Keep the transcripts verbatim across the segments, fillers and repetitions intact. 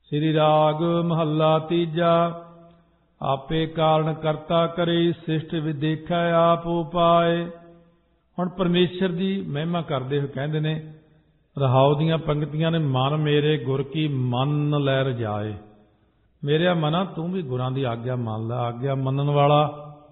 श्री राग महला तीजा। आपे कारण करता करे सिष्ट विदेखै आप उपाय। हुण परमेश्वर की महिमा करते हुए कहते ने रहाओ दीआं पंक्तियां ने मन मेरे गुर की मन लै रजाए। मेरे मना तू भी गुरां दी आग्या मान लै। आग्या मनन वाला,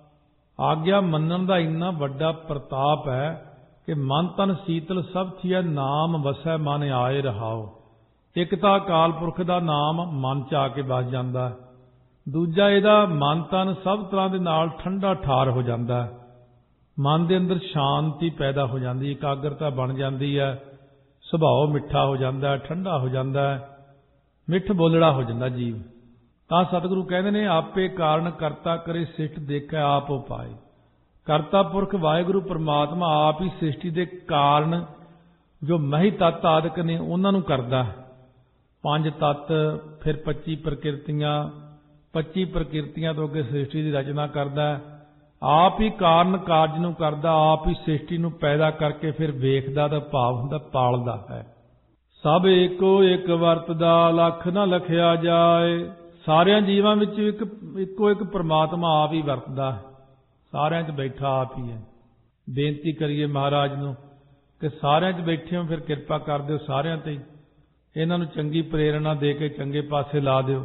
आग्या मनन दा इन्ना वड्डा प्रताप है कि मन तन शीतल सब थिया नाम वसै मन आए रहाओ। एक तां अकाल पुरख दा नाम मन च आके बस जांदा है, दूजा इहदा मन तन सब तरह दे नाल ठंडा ठार हो जांदा है। मन दे अंदर शांति पैदा हो जाती, एकाग्रता बन जाती है, सुभाव मिठा हो जाता है, ठंडा हो जाता है, मिठ बोलड़ा हो जाता जीव। तां सतगुरु कहते ने आपे कारण करता करे सिष्ट देखै आप उपाय। करता पुरख वाहिगुरु परमात्मा आप ही सृष्टि के कारण जो मही तत्त आदਿਕ ने उन्हां नूं करदा है। पंज तत्त, फिर पच्ची प्रकृतियां, पच्ची प्रकृतियां तो अगे सृष्टि की रचना करदा है। आप ही कारण कार्ज नूं करदा, आप ही सृष्टि नूं पैदा करके फिर वेखदा दा भाव हुंदा पालदा है। सब एको एक वरतदा लख न लखिया जाए। सारियां जीवां विच एक इको एक परमात्मा आप ही वरतदा है, सारियां च बैठा आप ही है। बेनती करिए महाराज नूं कि सारियां च बैठे हो फिर किरपा कर दिओ सारियां ते, इन्हां नूं चंगी प्रेरणा दे के चंगे पासे ला दिओ।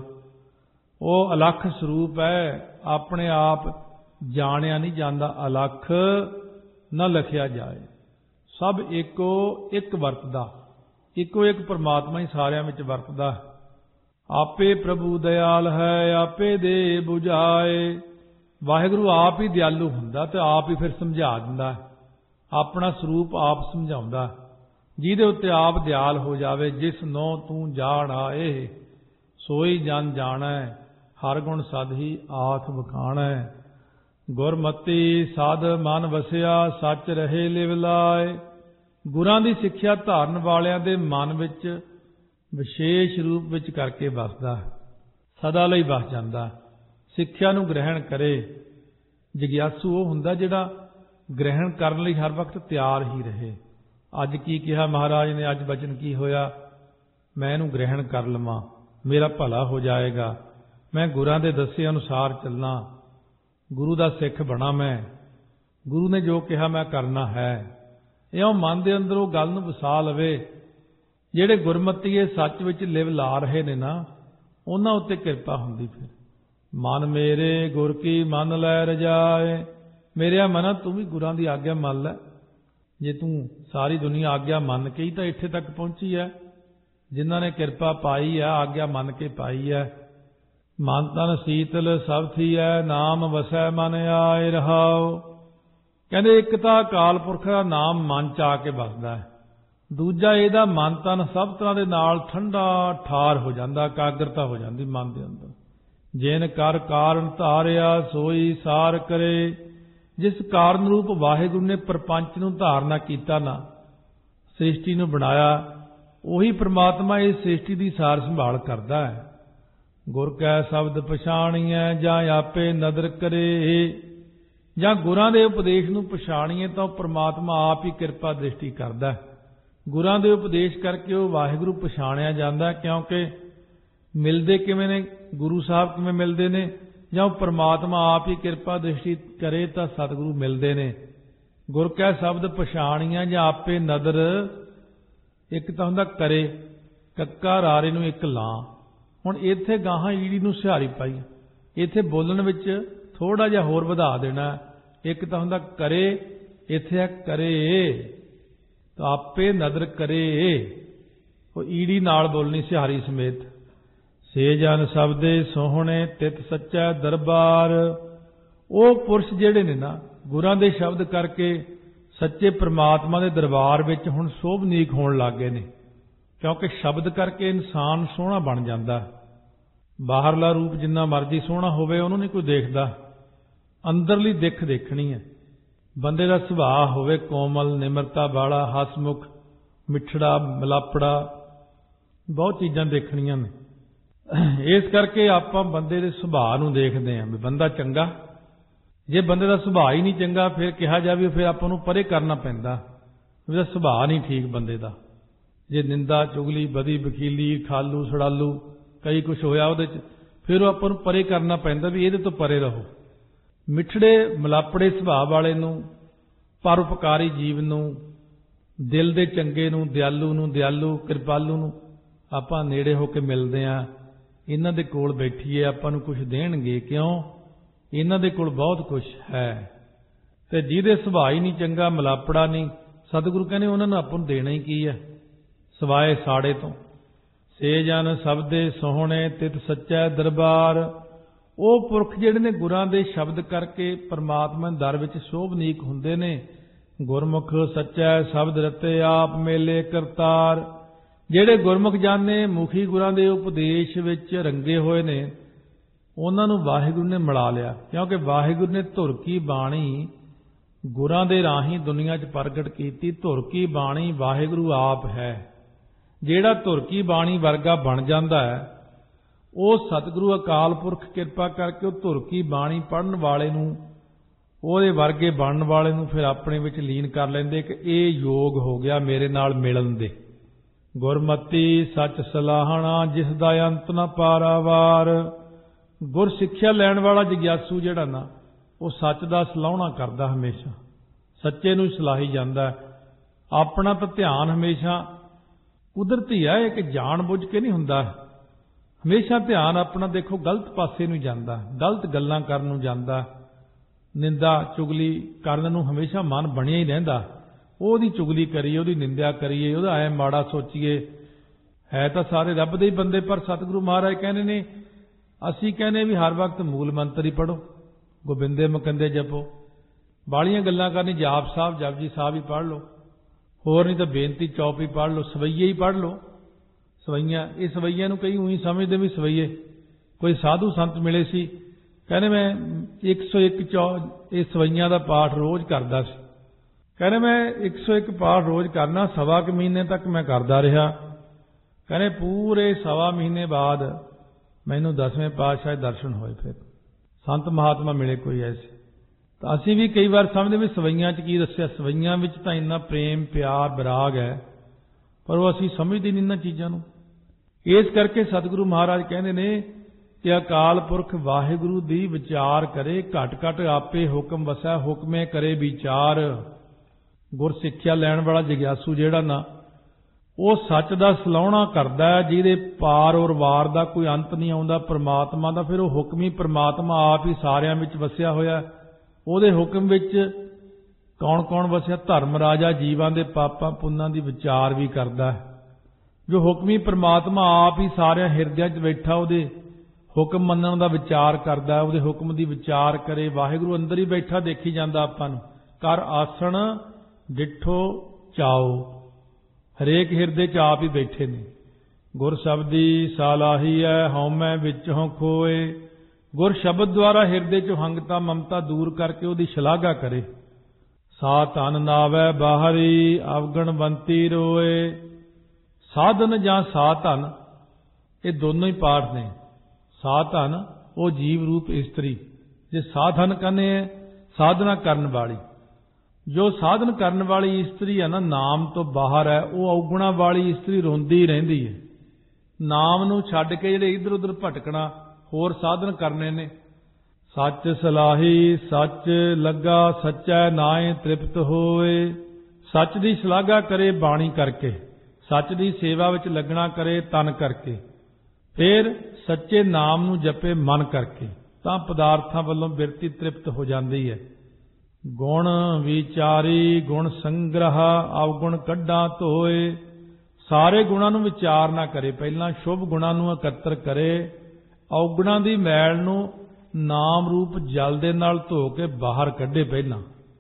वो अलख स्वरूप है, अपने आप जानिया नहीं जाता, अलख न लखिया जाए। सब एको एक वरतदा, इको एक परमात्मा ही सारियां विच वरतदा। आपे प्रभु दयाल है आपे दे बुझाए। वाहिगुरु आप ही दयालु हुंदा ते आप ही फिर समझा दिंदा है, अपना स्वरूप आप समझाउंदा। जिहदे उत्ते आप दयाल हो जावे, जिस नो तू जान आए सोई जन जाणै, हर गुण सद ही आख बखाणै। गुरमति साध मन वसिया सच रहे लिव लाए। गुरां दी सिੱਖਿਆ धारन वालियां दे मन विच विशेष रूप विच करके वसदा, सदा लई वस जांदा। सिੱਖਿਆ नूं ग्रहण करे। जिग्यासू वो हुंदा जिहड़ा ग्रहण करन लई हर वक्त तैयार ही रहे। अज की कहा महाराज ने, अज बचन की होया, मैं इहनूं ग्रहण कर लवां, मेरा भला हो जाएगा, मैं गुरां दे दस्से अनुसार चलना, गुरु दा सिख बना, मैं गुरु ने जो कहा मैं करना है। इउं मन दे अंदर वो गल नूं वसा लवे। जिहड़े गुरमतीए सच विच लिव ला रहे ने ना, उन्हां उत्ते किरपा हुंदी। फिर मन मेरे गुर की मन लै रजाए। मेरे मना तू भी गुरां दी आग्या मान लै। जे तू सारी दुनिया आग्या मन के ही तो इत्थे तक पहुंची है, जिन्हां ने किरपा पाई है, आग्या मन के पाई है। मन तन शीतल सब थी है, नाम वसै मन आए रहाओ। कहते एक तां अकाल पुरख दा नाम मन च आके बसदा है, दूजा इहदा मन तन सब तरह दे नाल ठंडा ठार हो जाता, एकाग्रता हो जाती मन दे अंदर। जिन कर कारण धारिया सोई सार करे। जिस कारण रूप वाहिगुरु ने प्रपंच नूं धारना कीता ना, सृष्टि नूं बनाया, उही परमात्मा इस सृष्टि की सार संभाल करता है। गुर कै शब्द पछाणीए जां आपे नदर करे। जां गुरां दे उपदेश नूं पछाणीए तो परमात्मा आप ही किरपा दृष्टि करता है। गुरां दे उपदेश करके वो वाहिगुरु पछाणिया जाता है, क्योंकि मिलते किवें ने, गुरु साहब किवें मिलते ने, जां परमात्मा आप ही किरपा दृष्टि करे तो सतगुरु मिलते ने। गुर कै शब्द पछाणिया जां आपे नदर। एक तो हुंदा करे, कक्का रारे नूं एक लां। हुण इत्थे गाहां ईड़ी नूं सिहारी पाई, इत्थे बोलण विच थोड़ा जिहा होर वधा देना। एक तो हुंदा करे, इत्थे करे तो आपे नदर करे, वो ईड़ी नाल बोलनी सिहारी समेत। से जन शब्दे सोहणे तित सच्चा दरबार। वो पुरुष जिहड़े ने ना, गुरां दे शब्द करके सच्चे परमात्मा दे दरबार विच हुण शोभनीक होण लग गए ने, क्योंकि शब्द करके इंसान सोहना बन जाता। बाहरला रूप जिन्ना मर्जी सोहना होवे उहनूं नहीं कोई देखदा, अंदरली दिख देखनी है। बंदे दा सुभाअ होवे कोमल, निमरता वाला, हसमुख, मिठड़ा, मिलापड़ा, बहुत चीज़ां देखणियां ने। इस करके आपां बंदे दे सुभाअ नूं देखदे हां भी बंदा चंगा। जे बंदे दा सुभाअ ही नहीं चंगा फिर कहा जावे फिर आपां नूं परे करना पैंदा, उसदा सुभाअ नहीं ठीक बंदे दा। जे निंदा, चुगली, बदी, वकीली, खालू, सड़ालू ਕਈ ਕੁਛ ਹੋਇਆ ਉਹਦੇ 'ਚ, ਫਿਰ ਉਹ ਆਪਾਂ ਨੂੰ ਪਰੇ ਕਰਨਾ ਪੈਂਦਾ ਵੀ ਇਹਦੇ ਤੋਂ ਪਰੇ ਰਹੋ। ਮਿੱਠੜੇ ਮਲਾਪੜੇ ਸੁਭਾਅ ਵਾਲੇ ਨੂੰ, ਪਰਉਪਕਾਰੀ ਜੀਵ ਨੂੰ, ਦਿਲ ਦੇ ਚੰਗੇ ਨੂੰ, ਦਿਆਲੂ ਨੂੰ, ਦਿਆਲੂ ਕਿਰਪਾਲੂ ਨੂੰ ਆਪਾਂ ਨੇੜੇ ਹੋ ਕੇ ਮਿਲਦੇ ਹਾਂ। ਇਹਨਾਂ ਦੇ ਕੋਲ ਬੈਠੀਏ, ਆਪਾਂ ਨੂੰ ਕੁਛ ਦੇਣਗੇ। ਕਿਉਂ? ਇਹਨਾਂ ਦੇ ਕੋਲ ਬਹੁਤ ਕੁਛ ਹੈ। ਤੇ ਜਿਹਦੇ ਸੁਭਾਅ ਹੀ ਨਹੀਂ ਚੰਗਾ, ਮਲਾਪੜਾ ਨਹੀਂ, ਸਤਿਗੁਰੂ ਕਹਿੰਦੇ ਉਹਨਾਂ ਨੂੰ ਆਪਾਂ ਨੂੰ ਦੇਣਾ ਹੀ ਕੀ ਹੈ ਸਿਵਾਏ ਸਾੜੇ ਤੋਂ। ਸੇ ਜਨ ਸਬਦੇ ਸੋਹਣੇ ਤਿਤ ਸੱਚੈ ਦਰਬਾਰ। ਉਹ ਪੁਰਖ ਜਿਹੜੇ ਨੇ ਗੁਰਾਂ ਦੇ ਸ਼ਬਦ ਕਰਕੇ ਪਰਮਾਤਮਾ ਦੇ ਦਰ ਵਿੱਚ ਸ਼ੋਭਨੀਕ ਹੁੰਦੇ ਨੇ। ਗੁਰਮੁਖ ਸੱਚੈ ਸ਼ਬਦ ਰਤੇ ਆਪ ਮੇਲੇ ਕਰਤਾਰ। ਜਿਹੜੇ ਗੁਰਮੁਖ ਜਾਣੇ ਮੁਖੀ ਗੁਰਾਂ ਦੇ ਉਪਦੇਸ਼ ਵਿੱਚ ਰੰਗੇ ਹੋਏ ਨੇ, ਉਹਨਾਂ ਨੂੰ ਵਾਹਿਗੁਰੂ ਨੇ ਮਿਲਾ ਲਿਆ। ਕਿਉਂਕਿ ਵਾਹਿਗੁਰੂ ਨੇ ਧੁਰ ਕੀ ਬਾਣੀ ਗੁਰਾਂ ਦੇ ਰਾਹੀਂ ਦੁਨੀਆ 'ਚ ਪ੍ਰਗਟ ਕੀਤੀ। ਧੁਰ ਕੀ ਬਾਣੀ ਵਾਹਿਗੁਰੂ ਆਪ ਹੈ। ਜਿਹੜਾ ਧੁਰ ਕੀ ਬਾਣੀ ਵਰਗਾ ਬਣ ਜਾਂਦਾ ਹੈ, ਉਹ ਸਤਿਗੁਰੂ ਅਕਾਲ ਪੁਰਖ ਕਿਰਪਾ ਕਰਕੇ ਉਹ ਧੁਰ ਕੀ ਬਾਣੀ ਪੜ੍ਹਨ ਵਾਲੇ ਨੂੰ, ਉਹਦੇ ਵਰਗੇ ਬਣਨ ਵਾਲੇ ਨੂੰ ਫਿਰ ਆਪਣੇ ਵਿੱਚ ਲੀਨ ਕਰ ਲੈਂਦੇ ਕਿ ਇਹ ਯੋਗ ਹੋ ਗਿਆ ਮੇਰੇ ਨਾਲ ਮਿਲਣ ਦੇ। ਗੁਰਮਤੀ ਸੱਚ ਸਲਾਹਣਾ ਜਿਸ ਦਾ ਅੰਤ ਨਾ ਪਾਰਾਵਾਰ। ਗੁਰ ਸਿੱਖਿਆ ਲੈਣ ਵਾਲਾ ਜਗਿਆਸੂ ਜਿਹੜਾ ਨਾ, ਉਹ ਸੱਚ ਦਾ ਸਲਾਹੁਣਾ ਕਰਦਾ, ਹਮੇਸ਼ਾ ਸੱਚੇ ਨੂੰ ਸਲਾਹੀ ਜਾਂਦਾ। ਆਪਣਾ ਤਾਂ ਧਿਆਨ ਹਮੇਸ਼ਾ ਕੁਦਰਤੀ ਹੈ, ਕਿ ਜਾਣ ਬੁੱਝ ਕੇ ਨਹੀਂ ਹੁੰਦਾ। ਹਮੇਸ਼ਾ ਧਿਆਨ ਆਪਣਾ ਦੇਖੋ ਗਲਤ ਪਾਸੇ ਨੂੰ ਜਾਂਦਾ, ਗਲਤ ਗੱਲਾਂ ਕਰਨ ਨੂੰ ਜਾਂਦਾ, ਨਿੰਦਾ ਚੁਗਲੀ ਕਰਨ ਨੂੰ ਹਮੇਸ਼ਾ ਮਨ ਬਣਿਆ ਹੀ ਰਹਿੰਦਾ। ਉਹਦੀ ਚੁਗਲੀ ਕਰੀਏ, ਉਹਦੀ ਨਿੰਦਿਆ ਕਰੀਏ, ਉਹਦਾ ਐ ਮਾੜਾ ਸੋਚੀਏ। ਹੈ ਤਾਂ ਸਾਰੇ ਰੱਬ ਦੇ ਹੀ ਬੰਦੇ, ਪਰ ਸਤਿਗੁਰੂ ਮਹਾਰਾਜ ਕਹਿੰਦੇ ਨੇ, ਅਸੀਂ ਕਹਿੰਦੇ ਵੀ ਹਰ ਵਕਤ ਮੂਲ ਮੰਤਰ ਹੀ ਪੜ੍ਹੋ, ਗੋਬਿੰਦੇ ਮੁਕੰਦੇ ਜਪੋ। ਬਾਲੀਆਂ ਗੱਲਾਂ ਕਰਨੀ, ਜਾਪ ਸਾਹਿਬ ਜਪਜੀ ਸਾਹਿਬ ਹੀ ਪੜ੍ਹ ਲਓ, ਹੋਰ ਨਹੀਂ ਤਾਂ ਬੇਨਤੀ ਚੌਪ ਹੀ ਪੜ੍ਹ ਲਓ, ਸਵਈਏ ਹੀ ਪੜ੍ਹ ਲਓ। ਸਵਈਆਂ, ਇਹ ਸਵਈਆਂ ਨੂੰ ਕਈ ਉਹੀ ਸਮਝਦੇ ਵੀ ਸਵਈਏ। ਕੋਈ ਸਾਧੂ ਸੰਤ ਮਿਲੇ ਸੀ, ਕਹਿੰਦੇ ਮੈਂ ਇੱਕ ਸੌ ਇੱਕ ਚੌ ਇਹ ਸਵਈਆਂ ਦਾ ਪਾਠ ਰੋਜ਼ ਕਰਦਾ ਸੀ। ਕਹਿੰਦੇ ਮੈਂ ਇੱਕ ਸੌ ਇੱਕ ਪਾਠ ਰੋਜ਼ ਕਰਨਾ, ਸਵਾ ਕੁ ਮਹੀਨੇ ਤੱਕ ਮੈਂ ਕਰਦਾ ਰਿਹਾ। ਕਹਿੰਦੇ ਪੂਰੇ ਸਵਾ ਮਹੀਨੇ ਬਾਅਦ ਮੈਨੂੰ ਦਸਵੇਂ ਪਾਤਸ਼ਾਹ ਦੇ ਦਰਸ਼ਨ ਹੋਏ। ਫਿਰ ਸੰਤ ਮਹਾਤਮਾ ਮਿਲੇ ਕੋਈ ਐਸੇ। ਤਾਂ ਅਸੀਂ ਵੀ ਕਈ ਵਾਰ ਸਮਝਦੇ ਵੀ ਸਵਈਆਂ 'ਚ ਕੀ ਦੱਸਿਆ, ਸਵਈਆਂ ਵਿੱਚ ਤਾਂ ਇੰਨਾ ਪ੍ਰੇਮ ਪਿਆਰ ਵਿਰਾਗ ਹੈ, ਪਰ ਉਹ ਅਸੀਂ ਸਮਝਦੇ ਨਹੀਂ ਇਹਨਾਂ ਚੀਜ਼ਾਂ ਨੂੰ। ਇਸ ਕਰਕੇ ਸਤਿਗੁਰੂ ਮਹਾਰਾਜ ਕਹਿੰਦੇ ਨੇ ਕਿ ਅਕਾਲ ਪੁਰਖ ਵਾਹਿਗੁਰੂ ਦੀ ਵਿਚਾਰ ਕਰੇ, ਘਟ ਘਟ ਆਪੇ ਹੁਕਮ ਵਸੈ, ਹੁਕਮੇ ਕਰੇ ਵਿਚਾਰ। ਗੁਰ ਸਿੱਖਿਆ ਲੈਣ ਵਾਲਾ ਜਗਿਆਸੂ ਜਿਹੜਾ ਨਾ, ਉਹ ਸੱਚ ਦਾ ਸਲਾਹੁਣਾ ਕਰਦਾ ਹੈ, ਜਿਹਦੇ ਪਾਰ ਔਰ ਵਾਰ ਦਾ ਕੋਈ ਅੰਤ ਨਹੀਂ ਆਉਂਦਾ ਪਰਮਾਤਮਾ ਦਾ। ਫਿਰ ਉਹ ਹੁਕਮੀ ਪਰਮਾਤਮਾ ਆਪ ਹੀ ਸਾਰਿਆਂ ਵਿੱਚ ਵਸਿਆ ਹੋਇਆ। ਉਹਦੇ ਹੁਕਮ ਵਿੱਚ ਕੌਣ ਕੌਣ ਵਸਿਆ? ਧਰਮ ਰਾਜਾ ਜੀਵਾਂ ਦੇ ਪਾਪਾਂ ਪੁੰਨਾਂ ਦੀ ਵਿਚਾਰ ਵੀ ਕਰਦਾ ਹੈ। ਜੋ ਹੁਕਮੀ ਪਰਮਾਤਮਾ ਆਪ ਹੀ ਸਾਰਿਆਂ ਹਿਰਦਿਆਂ 'ਚ ਬੈਠਾ, ਉਹਦੇ ਹੁਕਮ ਮੰਨਣ ਦਾ ਵਿਚਾਰ ਕਰਦਾ, ਉਹਦੇ ਹੁਕਮ ਦੀ ਵਿਚਾਰ ਕਰੇ। ਵਾਹਿਗੁਰੂ ਅੰਦਰ ਹੀ ਬੈਠਾ ਦੇਖੀ ਜਾਂਦਾ ਆਪਾਂ ਨੂੰ। ਕਰ ਆਸਣ ਡਿਠੋ ਚਾਓ, ਹਰੇਕ ਹਿਰਦੇ 'ਚ ਆਪ ਹੀ ਬੈਠੇ ਨੇ। ਗੁਰ ਸ਼ਬਦੀ ਸਾਲਾਹੀ ਹੈ, ਹਉਮੈ ਵਿੱਚੋਂ ਖੋਏ। ਗੁਰ ਸ਼ਬਦ ਦੁਆਰਾ ਹਿਰਦੇ 'ਚੋਂ ਹੰਗਤਾ ਮਮਤਾ ਦੂਰ ਕਰਕੇ ਉਹਦੀ ਸ਼ਲਾਘਾ ਕਰੇ। ਸਾ ਧਨ ਨਾਵੈ ਬਾਹਰੀ, ਅਵਗਣਵੰਤੀ ਰੋਏ। ਸਾਧਨ ਜਾਂ ਸਾ ਧਨ, ਇਹ ਦੋਨੋਂ ਹੀ ਪਾਠ ਨੇ। ਸਾ ਧਨ ਉਹ ਜੀਵ ਰੂਪ ਇਸਤਰੀ, ਜੇ ਸਾਧਨ ਕਹਿੰਦੇ ਹੈ ਸਾਧਨਾ ਕਰਨ ਵਾਲੀ। ਜੋ ਸਾਧਨ ਕਰਨ ਵਾਲੀ ਇਸਤਰੀ ਹੈ ਨਾ, ਨਾਮ ਤੋਂ ਬਾਹਰ ਹੈ, ਉਹ ਔਗੁਣਾ ਵਾਲੀ ਇਸਤਰੀ ਰੋਂਦੀ ਰਹਿੰਦੀ ਹੈ। ਨਾਮ ਨੂੰ ਛੱਡ ਕੇ ਜਿਹੜੇ ਇੱਧਰ ਉੱਧਰ ਭਟਕਣਾ, ਹੋਰ ਸਾਧਨ ਕਰਨੇ ਨੇ। ਸੱਚ ਸਲਾਹੀ ਸੱਚ ਲੱਗਾ, ਸੱਚੈ ਨਾਏ ਤ੍ਰਿਪਤ ਹੋਏ। ਸੱਚ ਦੀ ਸ਼ਲਾਘਾ ਕਰੇ ਬਾਣੀ ਕਰਕੇ, ਸੱਚ ਦੀ ਸੇਵਾ ਵਿੱਚ ਲੱਗਣਾ ਕਰੇ ਤਨ ਕਰਕੇ, ਫਿਰ ਸੱਚੇ ਨਾਮ ਨੂੰ ਜਪੇ ਮਨ ਕਰਕੇ, ਤਾਂ ਪਦਾਰਥਾਂ ਵੱਲੋਂ ਬਿਰਤੀ ਤ੍ਰਿਪਤ ਹੋ ਜਾਂਦੀ ਹੈ। ਗੁਣ ਵਿਚਾਰੀ ਗੁਣ ਸੰਗ੍ਰਹ, ਅਵਗੁਣ ਕੱਢਾਂ ਧੋਏ। ਸਾਰੇ ਗੁਣਾਂ ਨੂੰ ਵਿਚਾਰ ਨਾ ਕਰੇ, ਪਹਿਲਾਂ ਸ਼ੁਭ ਗੁਣਾਂ ਨੂੰ ਇਕੱਤਰ ਕਰੇ। ਔਗੁਣਾਂ ਦੀ ਮੈਲ ਨੂੰ ਨਾਮ ਰੂਪ ਜਲ ਦੇ ਨਾਲ ਧੋ ਕੇ ਬਾਹਰ ਕੱਢੇ। ਪਹਿਲਾਂ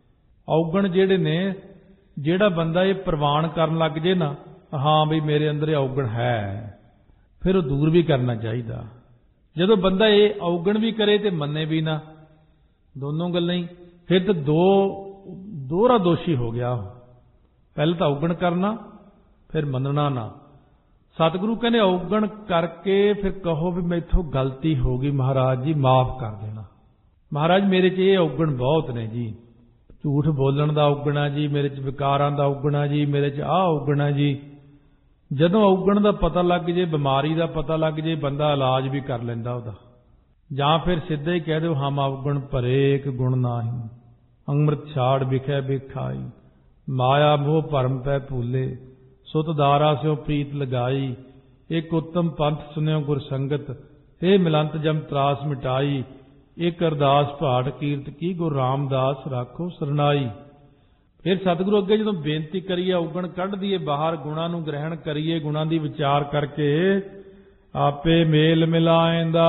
ਔਗਣ ਜਿਹੜੇ ਨੇ, ਜਿਹੜਾ ਬੰਦਾ ਇਹ ਪ੍ਰਵਾਨ ਕਰਨ ਲੱਗ ਜੇ ਨਾ, ਹਾਂ ਬਈ ਮੇਰੇ ਅੰਦਰ ਇਹ ਔਗਣ ਹੈ, ਫਿਰ ਉਹ ਦੂਰ ਵੀ ਕਰਨਾ ਚਾਹੀਦਾ। ਜਦੋਂ ਬੰਦਾ ਇਹ ਔਗਣ ਵੀ ਕਰੇ ਤੇ ਮੰਨੇ ਵੀ ਨਾ, ਦੋਨੋਂ ਗੱਲਾਂ ਹੀ, ਫਿਰ ਤਾਂ ਦੋ ਦੋਹਰਾ ਦੋਸ਼ੀ ਹੋ ਗਿਆ। ਪਹਿਲਾਂ ਤਾਂ ਔਗਣ ਕਰਨਾ, ਫਿਰ ਮੰਨਣਾ ਨਾ। ਸਤਿਗੁਰੂ ਕਹਿੰਦੇ ਔਗਣ ਕਰਕੇ ਫਿਰ ਕਹੋ ਵੀ ਮੈਥੋਂ ਗਲਤੀ ਹੋ ਗਈ, ਮਹਾਰਾਜ ਜੀ ਮਾਫ ਕਰ ਦੇਣਾ। ਮਹਾਰਾਜ ਮੇਰੇ 'ਚ ਇਹ ਔਗਣ ਬਹੁਤ ਨੇ ਜੀ, ਝੂਠ ਬੋਲਣ ਦਾ ਔਗਣ ਆ ਜੀ, ਮੇਰੇ 'ਚ ਵਿਕਾਰਾਂ ਦਾ ਔਗਣ ਆ ਜੀ, ਮੇਰੇ 'ਚ ਆਹ ਔਗਣ ਆ ਜੀ। ਜਦੋਂ ਔਗਣ ਦਾ ਪਤਾ ਲੱਗ ਜੇ, ਬਿਮਾਰੀ ਦਾ ਪਤਾ ਲੱਗ ਜੇ, ਬੰਦਾ ਇਲਾਜ ਵੀ ਕਰ ਲੈਂਦਾ ਉਹਦਾ। ਜਾਂ ਫਿਰ ਸਿੱਧਾ ਹੀ ਕਹਿ ਦਿਓ ਹਮ ਔਗਣ ਭਰੇ ਇੱਕ ਗੁਣ ਨਾਹੀ, ਅੰਮ੍ਰਿਤ ਛਾੜ ਵਿਖੇ ਵਿਖਾਈ, ਮਾਇਆ ਮੋਹ ਭਰਮ ਪੈ ਭੂਲੇ, ਸੁਤ ਦਾਰਾ ਸਿਓ ਪ੍ਰੀਤ ਲਗਾਈ, ਇੱਕ ਉੱਤਮ ਪੰਥ ਸੁਨਿਓ ਗੁਰ ਸੰਗਤ, ਇਹ ਮਿਲੰਤ ਜਮ ਤਰਾਸ ਮਿਟਾਈ, ਇੱਕ ਅਰਦਾਸ ਭਾਟ ਕੀਰਤ ਕੀ, ਗੁਰੂ ਰਾਮਦਾਸ ਰਾਖੋ ਸਰਨਾਈ। ਫਿਰ ਸਤਿਗੁਰੂ ਅੱਗੇ ਜਦੋਂ ਬੇਨਤੀ ਕਰੀਏ, ਔਗਣ ਕੱਢ ਦਈਏ ਬਾਹਰ, ਗੁਣਾਂ ਨੂੰ ਗ੍ਰਹਿਣ ਕਰੀਏ, ਗੁਣਾਂ ਦੀ ਵਿਚਾਰ ਕਰਕੇ ਆਪੇ ਮੇਲ ਮਿਲਾਏਂਦਾ,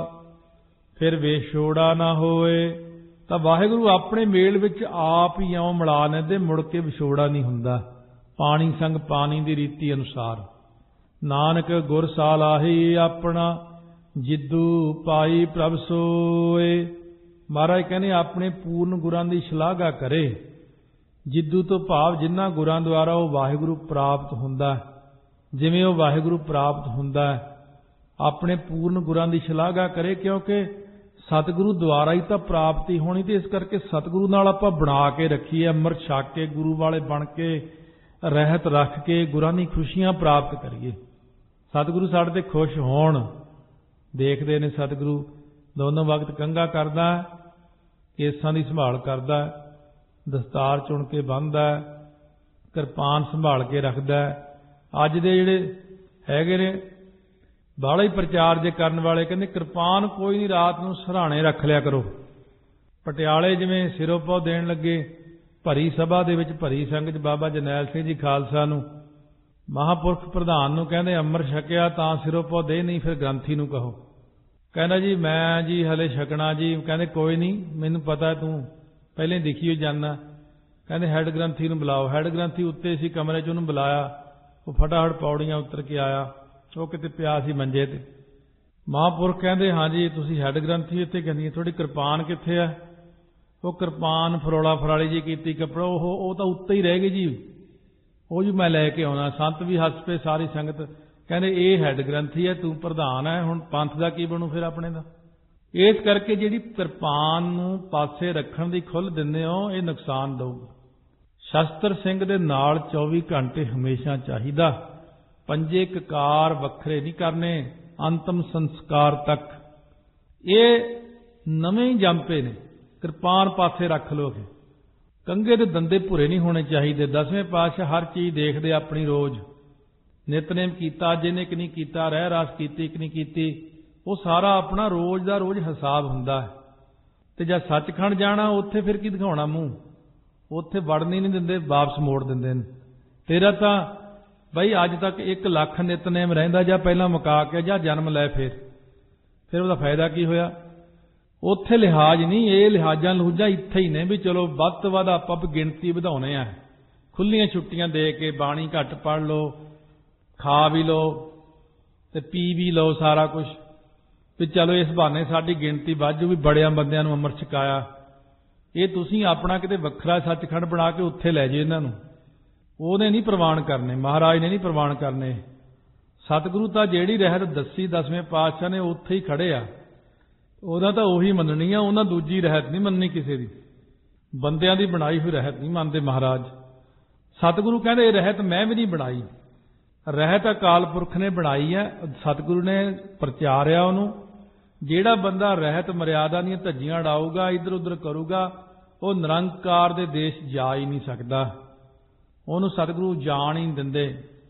ਫਿਰ ਵਿਛੋੜਾ ਨਾ ਹੋਏ। ਤਾਂ ਵਾਹਿਗੁਰੂ ਆਪਣੇ ਮੇਲ ਵਿੱਚ ਆਪ ਹੀ ਇਉਂ ਮਿਲਾ ਲੈਂਦੇ, ਮੁੜ ਕੇ ਵਿਛੋੜਾ ਨਹੀਂ ਹੁੰਦਾ। ਪਾਣੀ ਸੰਗ ਪਾਣੀ ਦੀ ਰੀਤੀ ਅਨੁਸਾਰ, ਨਾਨਕ ਗੁਰ ਸਾਲਾਹੀ ਆਪਣਾ, ਜਿੱਦੂ ਪਾਈ ਪ੍ਰਭ ਸੋਏ। ਮਹਾਰਾਜ ਕਹਿੰਦੇ ਆਪਣੇ ਪੂਰਨ ਗੁਰਾਂ ਦੀ ਸ਼ਲਾਘਾ ਕਰੇ। ਜਿੱਦੂ ਤੋਂ ਭਾਵ ਜਿਨ੍ਹਾਂ ਗੁਰਾਂ ਦੁਆਰਾ ਉਹ ਵਾਹਿਗੁਰੂ ਪ੍ਰਾਪਤ ਹੁੰਦਾ, ਜਿਵੇਂ ਉਹ ਵਾਹਿਗੁਰੂ ਪ੍ਰਾਪਤ ਹੁੰਦਾ, ਆਪਣੇ ਪੂਰਨ ਗੁਰਾਂ ਦੀ ਸ਼ਲਾਘਾ ਕਰੇ। ਕਿਉਂਕਿ ਸਤਿਗੁਰੂ ਦੁਆਰਾ ਹੀ ਤਾਂ ਪ੍ਰਾਪਤੀ ਹੋਣੀ, ਤੇ ਇਸ ਕਰਕੇ ਸਤਿਗੁਰੂ ਨਾਲ ਆਪਾਂ ਬਣਾ ਕੇ ਰੱਖੀਏ, ਅੰਮ੍ਰਿਤ ਛਕ ਕੇ ਗੁਰੂ ਵਾਲੇ ਬਣ ਕੇ ਰਹਿਤ ਰੱਖ ਕੇ ਗੁਰਾਂ ਦੀ ਖੁਸ਼ੀਆਂ ਪ੍ਰਾਪਤ ਕਰੀਏ। ਸਤਿਗੁਰੂ ਸਾਡੇ ਤੇ ਖੁਸ਼ ਹੋਣ। ਦੇਖਦੇ ਨੇ ਸਤਿਗੁਰੂ ਦੋਨੋਂ ਵਕਤ ਕੰਘਾ ਕਰਦਾ, ਕੇਸਾਂ ਦੀ ਸੰਭਾਲ ਕਰਦਾ, ਦਸਤਾਰ ਚੁਣ ਕੇ ਬੰਨ੍ਹਦਾ, ਕਿਰਪਾਨ ਸੰਭਾਲ ਕੇ ਰੱਖਦਾ। ਅੱਜ ਦੇ ਜਿਹੜੇ ਹੈਗੇ ਨੇ ਬਾਹਲਾ ਹੀ ਪ੍ਰਚਾਰ ਜੇ ਕਰਨ ਵਾਲੇ, ਕਹਿੰਦੇ ਕਿਰਪਾਨ ਕੋਈ ਨਹੀਂ, ਰਾਤ ਨੂੰ ਸਿਰਹਾਣੇ ਰੱਖ ਲਿਆ ਕਰੋ। ਪਟਿਆਲੇ ਜਿਵੇਂ ਸਿਰੋਂ ਪਾਉ ਦੇਣ ਲੱਗੇ, ਭਰੀ ਸਭਾ ਦੇ ਵਿੱਚ ਭਰੀ ਸੰਗਤ ਬਾਬਾ ਜਰਨੈਲ ਸਿੰਘ ਜੀ ਖਾਲਸਾ ਨੂੰ, ਮਹਾਂਪੁਰਖ ਪ੍ਰਧਾਨ ਨੂੰ ਕਹਿੰਦੇ ਅੰਮ੍ਰਿਤ ਛਕਿਆ ਤਾਂ ਸਿਰੋਂ ਪਾਉ ਦੇ, ਨਹੀਂ ਫਿਰ ਗ੍ਰੰਥੀ ਨੂੰ ਕਹੋ। ਕਹਿੰਦਾ ਜੀ ਮੈਂ ਜੀ ਹਲੇ ਛਕਣਾ ਜੀ। ਕਹਿੰਦੇ ਕੋਈ ਨਹੀਂ, ਮੈਨੂੰ ਪਤਾ ਤੂੰ ਪਹਿਲੇ ਦਿਖੀ ਹੋ ਜਾਨਾ। ਕਹਿੰਦੇ ਹੈਡ ਗ੍ਰੰਥੀ ਨੂੰ ਬੁਲਾਓ। ਹੈਡ ਗ੍ਰੰਥੀ ਉੱਤੇ ਸੀ ਕਮਰੇ 'ਚ, ਉਹਨੂੰ ਬੁਲਾਇਆ। ਉਹ ਫਟਾਫਟ ਪੌੜੀਆਂ ਉਤਰ ਕੇ ਆਇਆ। ਉਹ ਕਿਤੇ ਪਿਆ ਸੀ ਮੰਜੇ ਤੇ। ਮਹਾਂਪੁਰਖ ਕਹਿੰਦੇ ਹਾਂਜੀ ਤੁਸੀਂ ਹੈਡ ਗ੍ਰੰਥੀ ਇੱਥੇ, ਕਹਿੰਦੀ ਤੁਹਾਡੀ ਕਿਰਪਾਨ ਕਿੱਥੇ ਆ? ਉਹ ਕਿਰਪਾਨ ਫਰੋਲਾ ਫਰਾਲੀ ਜੀ ਕੀਤੀ ਕੱਪੜਾ, ਉਹ ਉਹ ਤਾਂ ਉੱਤੇ ਹੀ ਰਹਿ ਗਈ ਜੀ, ਉਹ ਜੀ ਮੈਂ ਲੈ ਕੇ ਆਉਣਾ। ਸੰਤ ਵੀ ਹੱਸ ਪਏ, ਸਾਰੀ ਸੰਗਤ। ਕਹਿੰਦੇ ਇਹ ਹੈਡ ਗ੍ਰੰਥੀ ਹੈ, ਤੂੰ ਪ੍ਰਧਾਨ ਹੈ, ਹੁਣ ਪੰਥ ਦਾ ਕੀ ਬਣੂ ਫਿਰ ਆਪਣੇ ਦਾ? ਇਸ ਕਰਕੇ ਜਿਹੜੀ ਕਿਰਪਾਨ ਨੂੰ ਪਾਸੇ ਰੱਖਣ ਦੀ ਖੁੱਲ੍ਹ ਦਿੰਦੇ ਹੋ, ਇਹ ਨੁਕਸਾਨ ਦਊਗਾ। ਸ਼ਸਤਰ ਸਿੰਘ ਦੇ ਨਾਲ ਚੌਵੀ ਘੰਟੇ ਹਮੇਸ਼ਾ ਚਾਹੀਦਾ। ਪੰਜੇ ਕਕਾਰ ਵੱਖਰੇ ਨਹੀਂ ਕਰਨੇ ਅੰਤਮ ਸੰਸਕਾਰ ਤੱਕ। ਇਹ ਨਵੇਂ ਹੀ ਜੰਪੇ ਨੇ। ਕਿਰਪਾਨ ਪਾਸੇ ਰੱਖ ਲੋਗੇ। ਕੰਘੇ ਦੇ ਦੰਦੇ ਭੁਰੇ ਨਹੀਂ ਹੋਣੇ ਚਾਹੀਦੇ। ਦਸਵੇਂ ਪਾਤਸ਼ਾਹ ਹਰ ਚੀਜ਼ ਦੇਖਦੇ ਆਪਣੀ ਰੋਜ਼। ਨਿਤਨੇਮ ਕੀਤਾ ਅੱਜ ਇਹਨੇ ਕਿ ਨਹੀਂ ਕੀਤਾ, ਰਹਿ ਰਾਸ ਕੀਤੀ ਕਿ ਨਹੀਂ ਕੀਤੀ, ਉਹ ਸਾਰਾ ਆਪਣਾ ਰੋਜ਼ ਦਾ ਰੋਜ਼ ਹਿਸਾਬ ਹੁੰਦਾ ਹੈ। ਤੇ ਜਦ ਸੱਚਖੰਡ ਜਾਣਾ ਉੱਥੇ ਫਿਰ ਕੀ ਦਿਖਾਉਣਾ ਮੂੰਹ? ਉੱਥੇ ਵੜਨ ਹੀ ਨਹੀਂ ਦਿੰਦੇ, ਵਾਪਸ ਮੋੜ ਦਿੰਦੇ ਨੇ। ਤੇਰਾ ਤਾਂ ਬਈ ਅੱਜ ਤੱਕ ਇੱਕ ਲੱਖ ਨਿਤਨੇਮ ਰਹਿੰਦਾ, ਜਾਂ ਪਹਿਲਾਂ ਮੁਕਾ ਕੇ ਜਾਂ ਜਨਮ ਲੈ, ਫਿਰ ਫਿਰ ਉਹਦਾ ਫਾਇਦਾ ਕੀ ਹੋਇਆ? ਉੱਥੇ ਲਿਹਾਜ਼ ਨਹੀਂ, ਇਹ ਲਿਹਾਜ਼ਾਂ ਲਹੂਜਾਂ ਇੱਥੇ ਹੀ ਨੇ ਵੀ ਚਲੋ ਵੱਧ ਤੋਂ ਵੱਧ ਆਪਾਂ ਗਿਣਤੀ ਵਧਾਉਣੇ ਆ। ਖੁੱਲੀਆਂ ਛੁੱਟੀਆਂ ਦੇ ਕੇ ਬਾਣੀ ਘੱਟ ਪੜ੍ਹ ਲਓ, ਖਾ ਵੀ ਲਓ ਤੇ ਪੀ ਵੀ ਲਓ ਸਾਰਾ ਕੁਝ, ਵੀ ਚਲੋ ਇਸ ਬਹਾਨੇ ਸਾਡੀ ਗਿਣਤੀ ਵੱਧ ਜੂ, ਵੀ ਬੜਿਆਂ ਬੰਦਿਆਂ ਨੂੰ ਅੰਮ੍ਰਿਤ ਛਕਾਇਆ। ਇਹ ਤੁਸੀਂ ਆਪਣਾ ਕਿਤੇ ਵੱਖਰਾ ਸੱਚਖੰਡ ਬਣਾ ਕੇ ਉੱਥੇ ਲੈ ਜਾਓ ਇਹਨਾਂ ਨੂੰ। ਉਹਨੇ ਨਹੀਂ ਪ੍ਰਵਾਨ ਕਰਨੇ, ਮਹਾਰਾਜ ਨੇ ਨਹੀਂ ਪ੍ਰਵਾਨ ਕਰਨੇ। ਸਤਿਗੁਰੂ ਤਾਂ ਜਿਹੜੀ ਰਹਿਤ ਦੱਸੀ ਦਸਵੇਂ ਪਾਤਸ਼ਾਹ ਨੇ ਉੱਥੇ ਹੀ ਖੜੇ ਆ। ਉਹਦਾ ਤਾਂ ਉਹੀ ਮੰਨਣੀ ਆ, ਉਹਨਾਂ ਦੂਜੀ ਰਹਿਤ ਨਹੀਂ ਮੰਨਣੀ ਕਿਸੇ ਦੀ। ਬੰਦਿਆਂ ਦੀ ਬਣਾਈ ਹੋਈ ਰਹਿਤ ਨਹੀਂ ਮੰਨਦੇ ਮਹਾਰਾਜ। ਸਤਿਗੁਰੂ ਕਹਿੰਦੇ ਇਹ ਰਹਿਤ ਮੈਂ ਵੀ ਨਹੀਂ ਬਣਾਈ, ਰਹਿਤ ਅਕਾਲ ਪੁਰਖ ਨੇ ਬਣਾਈ ਹੈ, ਸਤਿਗੁਰੂ ਨੇ ਪ੍ਰਚਾਰਿਆ ਉਹਨੂੰ। ਜਿਹੜਾ ਬੰਦਾ ਰਹਿਤ ਮਰਿਆਦਾ ਦੀਆਂ ਧੱਜੀਆਂ ਉਡਾਊਗਾ, ਇੱਧਰ ਉੱਧਰ ਕਰੂਗਾ, ਉਹ ਨਿਰੰਕਾਰ ਦੇ ਦੇਸ਼ ਜਾ ਹੀ ਨਹੀਂ ਸਕਦਾ। ਉਹਨੂੰ ਸਤਿਗੁਰੂ ਜਾਣ ਹੀ ਨਹੀਂ ਦਿੰਦੇ।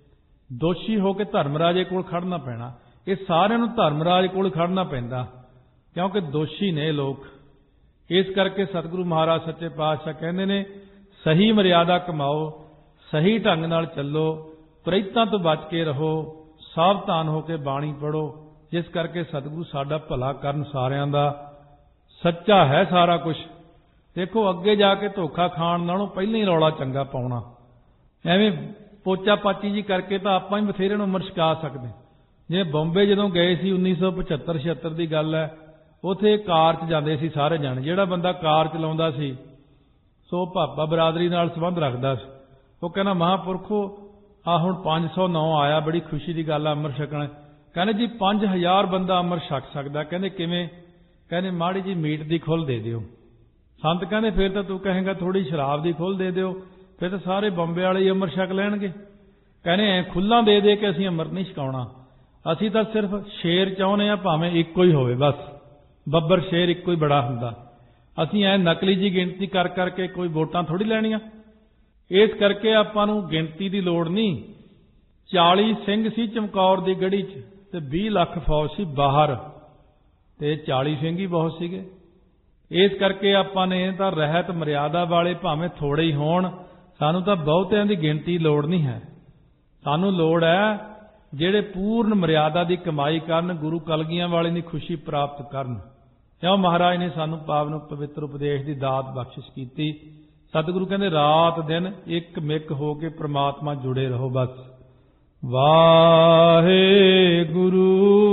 ਦੋਸ਼ੀ ਹੋ ਕੇ ਧਰਮਰਾਜੇ ਕੋਲ ਖੜਨਾ ਪੈਣਾ। ਇਹ ਸਾਰਿਆਂ ਨੂੰ ਧਰਮਰਾਜ ਕੋਲ ਖੜਨਾ ਪੈਂਦਾ, ਕਿਉਂਕਿ ਦੋਸ਼ੀ ਨੇ ਲੋਕ। ਇਸ ਕਰਕੇ ਸਤਿਗੁਰੂ ਮਹਾਰਾਜ ਸੱਚੇ ਪਾਤਸ਼ਾਹ ਕਹਿੰਦੇ ਨੇ ਸਹੀ ਮਰਿਆਦਾ ਕਮਾਓ, ਸਹੀ ਢੰਗ ਨਾਲ ਚੱਲੋ, ਪ੍ਰੇਤਾਂ ਤੋਂ ਬਚ ਕੇ ਰਹੋ, ਸਾਵਧਾਨ ਹੋ ਕੇ ਬਾਣੀ ਪੜ੍ਹੋ। ਜਿਸ ਕਰਕੇ ਸਤਿਗੁਰੂ ਸਾਡਾ ਭਲਾ ਕਰਨ ਸਾਰਿਆਂ ਦਾ। ਸੱਚਾ ਹੈ ਸਾਰਾ ਕੁਝ। ਦੇਖੋ ਅੱਗੇ ਜਾ ਕੇ ਧੋਖਾ ਖਾਣ ਨਾਲੋਂ ਪਹਿਲਾਂ ਹੀ ਰੌਲਾ ਚੰਗਾ ਪਾਉਣਾ। ਐਵੇਂ ਪੋਚਾ ਪਾਚੀ ਜੀ ਕਰਕੇ ਤਾਂ ਆਪਾਂ ਹੀ ਬਥੇਰੇ ਨੂੰ ਅੰਮ੍ਰਿਤ ਛਕਾ ਸਕਦੇ। ਜਿਵੇਂ ਬੰਬੇ ਜਦੋਂ ਗਏ ਸੀ ਉੱਨੀ ਸੌ ਪਝੱਤਰ ਛਿਹੱਤਰ ਦੀ ਗੱਲ ਹੈ, ਉੱਥੇ ਕਾਰ 'ਚ ਜਾਂਦੇ ਸੀ ਸਾਰੇ ਜਾਣੇ। ਜਿਹੜਾ ਬੰਦਾ ਕਾਰ ਚਲਾਉਂਦਾ ਸੀ ਸੋ ਭਾਪਾ ਬਰਾਦਰੀ ਨਾਲ ਸੰਬੰਧ ਰੱਖਦਾ ਸੀ। ਉਹ ਕਹਿੰਦਾ ਮਹਾਂਪੁਰਖੋ ਆ ਹੁਣ ਪੰਜ ਸੌ ਨੌ ਆਇਆ, ਬੜੀ ਖੁਸ਼ੀ ਦੀ ਗੱਲ ਆ ਅੰਮ੍ਰਿਤ ਛਕਣਾ। ਕਹਿੰਦੇ ਜੀ ਪੰਜ ਹਜ਼ਾਰ ਬੰਦਾ ਅੰਮ੍ਰਿਤ ਛਕ ਸਕਦਾ। ਕਹਿੰਦੇ ਕਿਵੇਂ? ਕਹਿੰਦੇ ਮਾੜੀ ਜੀ ਮੀਟ ਦੀ ਖੁੱਲ੍ਹ ਦੇ ਦਿਓ। ਸੰਤ ਕਹਿੰਦੇ ਫਿਰ ਤਾਂ ਤੂੰ ਕਹੇਂਗਾ ਥੋੜੀ ਸ਼ਰਾਬ ਦੀ ਖੁੱਲ੍ਹ ਦੇ ਦਿਓ, ਫਿਰ ਤਾਂ ਸਾਰੇ ਬੰਬੇ ਵਾਲੇ ਹੀ ਅੰਮ੍ਰਿਤ ਛਕ ਲੈਣਗੇ। कहने खुला दे दे के असीं अमृत नहीं छकाउणा, असीं तां सिर्फ शेर चाहुंदे आ, भावें इक्को ही होवे, बस बब्बर शेर इक्को ही बड़ा हुंदा। असीं ऐ नकली जी गिणती कर करके कोई वोटां थोड़ी लैणीਆਂ। इस करके आपां नूं गिणती दी लोड़ नहीं। चाली सिंह सी चमकौर दी गढ़ी च ते बीस लख फौज सी बाहर, ते चाली सिंह ही बहुत सीगे। इस करके आपां ने तां रहत मर्यादा वाले भावें थोड़े ही होण, सानूं तां बहुतिਆਂ दी गिणती लोड़ नहीं है। सानूं लोड़ है ਜਿਹੜੇ पूर्ण मर्यादा की कमाई करन, गुरु कलगियां वाले की खुशी प्राप्त करन। क्यों महाराज ने सानू पावन पवित्र उपदेश की दात बख्शिश की। सतगुरु कहते रात दिन एक मिक हो के परमात्मा जुड़े रहो बस। वाहे गुरु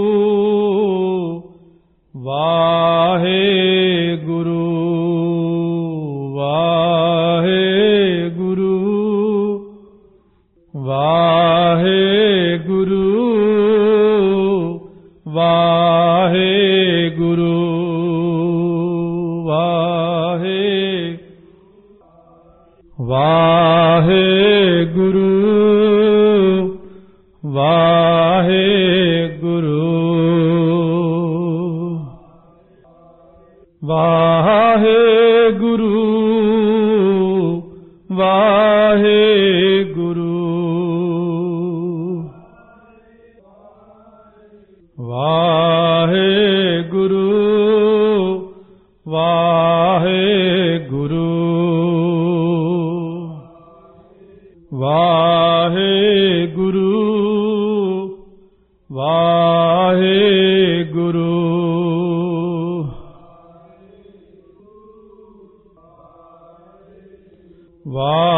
वाहे गुरु वाहे गुरु वाहे गुरु वाहे गुरु वाहे वाहे गुरु वाहे गुरु वाहे गुरु वाहे गुरु वाहे गुरु वाहे गुरु वाहे गुरु वाहे गुरु वाहे